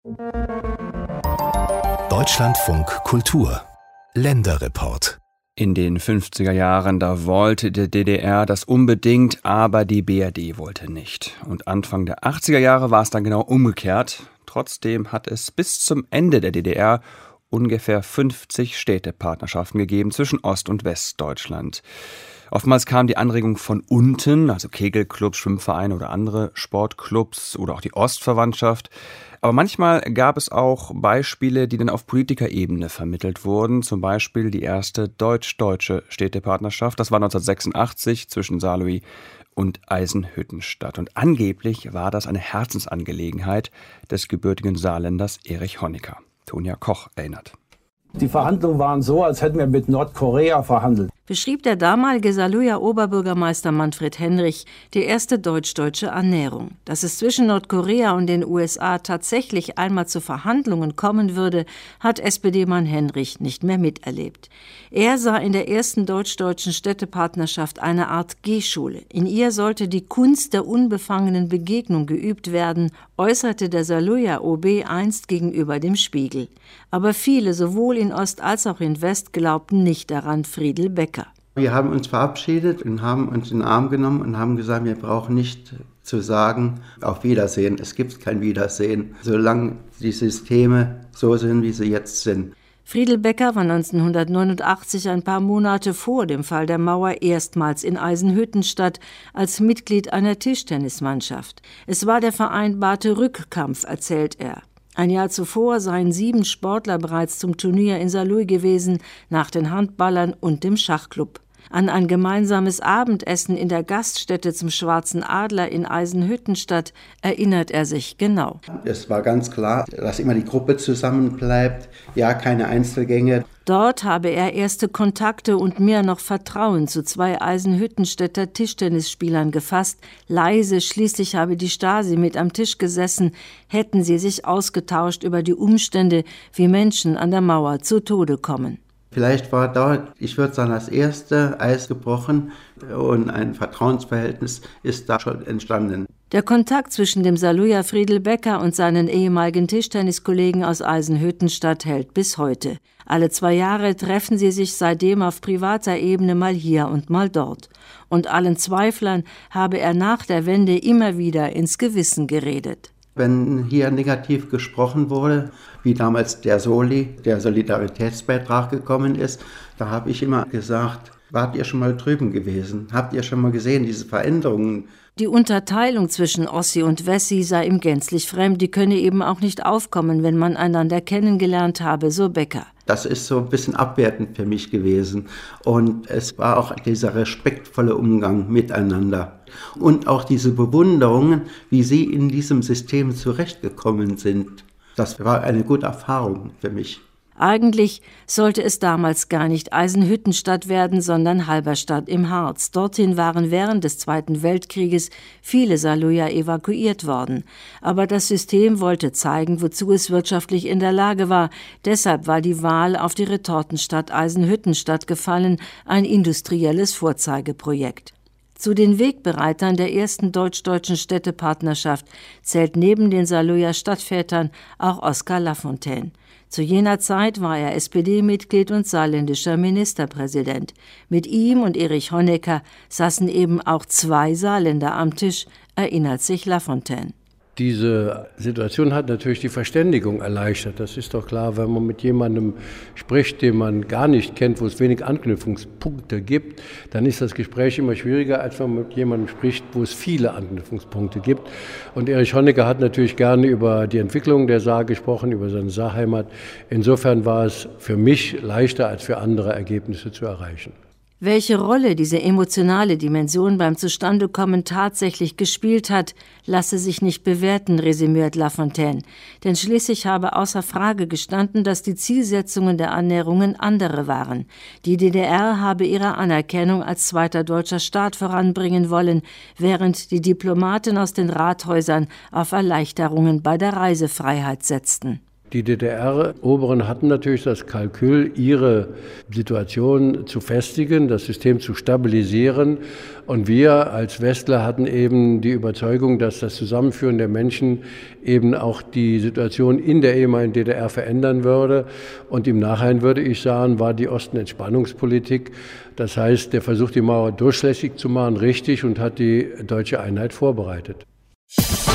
Deutschlandfunk Kultur Länderreport. In den 50er Jahren, da wollte die DDR das unbedingt, aber die BRD wollte nicht. Und Anfang der 80er Jahre war es dann genau umgekehrt. Trotzdem hat es bis zum Ende der DDR ungefähr 50 Städtepartnerschaften gegeben zwischen Ost- und Westdeutschland. Oftmals kam die Anregung von unten, also Kegelclubs, Schwimmvereine oder andere Sportclubs oder auch die Ostverwandtschaft. Aber manchmal gab es auch Beispiele, die dann auf Politikerebene vermittelt wurden. Zum Beispiel die erste deutsch-deutsche Städtepartnerschaft. Das war 1986 zwischen Saarlouis und Eisenhüttenstadt. Und angeblich war das eine Herzensangelegenheit des gebürtigen Saarländers Erich Honecker. Tonja Koch erinnert. Die Verhandlungen waren so, als hätten wir mit Nordkorea verhandelt. Beschrieb der damalige Saarlouier Oberbürgermeister Manfred Henrich die erste deutsch-deutsche Annäherung. Dass es zwischen Nordkorea und den USA tatsächlich einmal zu Verhandlungen kommen würde, hat SPD-Mann Henrich nicht mehr miterlebt. Er sah in der ersten deutsch-deutschen Städtepartnerschaft eine Art Gehschule. In ihr sollte die Kunst der unbefangenen Begegnung geübt werden, äußerte der Saarlouier OB einst gegenüber dem Spiegel. Aber viele, sowohl in Ost als auch in West, glaubten nicht daran, Friedel Becker. Wir haben uns verabschiedet und haben uns in den Arm genommen und haben gesagt, wir brauchen nicht zu sagen, auf Wiedersehen. Es gibt kein Wiedersehen, solange die Systeme so sind, wie sie jetzt sind. Friedel Becker war 1989, ein paar Monate vor dem Fall der Mauer, erstmals in Eisenhüttenstadt als Mitglied einer Tischtennismannschaft. Es war der vereinbarte Rückkampf, erzählt er. Ein Jahr zuvor seien 7 Sportler bereits zum Turnier in Saarlouis gewesen, nach den Handballern und dem Schachclub. An ein gemeinsames Abendessen in der Gaststätte zum Schwarzen Adler in Eisenhüttenstadt erinnert er sich genau. Es war ganz klar, dass immer die Gruppe zusammenbleibt, ja, keine Einzelgänge. Dort habe er erste Kontakte und mehr noch Vertrauen zu 2 Eisenhüttenstädter Tischtennisspielern gefasst. Leise, schließlich habe die Stasi mit am Tisch gesessen, hätten sie sich ausgetauscht über die Umstände, wie Menschen an der Mauer zu Tode kommen. Vielleicht war dort, ich würde sagen, das erste Eis gebrochen und ein Vertrauensverhältnis ist da schon entstanden. Der Kontakt zwischen dem Saarlouier Friedel Becker und seinen ehemaligen Tischtenniskollegen aus Eisenhüttenstadt hält bis heute. Alle 2 Jahre treffen sie sich seitdem auf privater Ebene mal hier und mal dort. Und allen Zweiflern habe er nach der Wende immer wieder ins Gewissen geredet. Wenn hier negativ gesprochen wurde, wie damals der Soli, der Solidaritätsbeitrag gekommen ist, da habe ich immer gesagt, wart ihr schon mal drüben gewesen? Habt ihr schon mal gesehen, diese Veränderungen? Die Unterteilung zwischen Ossi und Wessi sei ihm gänzlich fremd, die könne eben auch nicht aufkommen, wenn man einander kennengelernt habe, so Becker. Das ist so ein bisschen abwertend für mich gewesen. Und es war auch dieser respektvolle Umgang miteinander. Und auch diese Bewunderungen, wie sie in diesem System zurechtgekommen sind. Das war eine gute Erfahrung für mich. Eigentlich sollte es damals gar nicht Eisenhüttenstadt werden, sondern Halberstadt im Harz. Dorthin waren während des Zweiten Weltkrieges viele Saarlouier evakuiert worden. Aber das System wollte zeigen, wozu es wirtschaftlich in der Lage war. Deshalb war die Wahl auf die Retortenstadt Eisenhüttenstadt gefallen, ein industrielles Vorzeigeprojekt. Zu den Wegbereitern der ersten deutsch-deutschen Städtepartnerschaft zählt neben den Saarlouier Stadtvätern auch Oskar Lafontaine. Zu jener Zeit war er SPD-Mitglied und saarländischer Ministerpräsident. Mit ihm und Erich Honecker saßen eben auch 2 Saarländer am Tisch, erinnert sich Lafontaine. Diese Situation hat natürlich die Verständigung erleichtert. Das ist doch klar, wenn man mit jemandem spricht, den man gar nicht kennt, wo es wenig Anknüpfungspunkte gibt, dann ist das Gespräch immer schwieriger, als wenn man mit jemandem spricht, wo es viele Anknüpfungspunkte gibt. Und Erich Honecker hat natürlich gerne über die Entwicklung der Saar gesprochen, über seine Saarheimat. Insofern war es für mich leichter, als für andere Ergebnisse zu erreichen. Welche Rolle diese emotionale Dimension beim Zustandekommen tatsächlich gespielt hat, lasse sich nicht bewerten, resümiert Lafontaine. Denn schließlich habe außer Frage gestanden, dass die Zielsetzungen der Annäherungen andere waren. Die DDR habe ihre Anerkennung als zweiter deutscher Staat voranbringen wollen, während die Diplomaten aus den Rathäusern auf Erleichterungen bei der Reisefreiheit setzten. Die DDR-Oberen hatten natürlich das Kalkül, ihre Situation zu festigen, das System zu stabilisieren. Und wir als Westler hatten eben die Überzeugung, dass das Zusammenführen der Menschen eben auch die Situation in der ehemaligen DDR verändern würde. Und im Nachhinein würde ich sagen, war die Osten-Entspannungspolitik, das heißt, der Versuch, die Mauer durchlässig zu machen, richtig und hat die deutsche Einheit vorbereitet.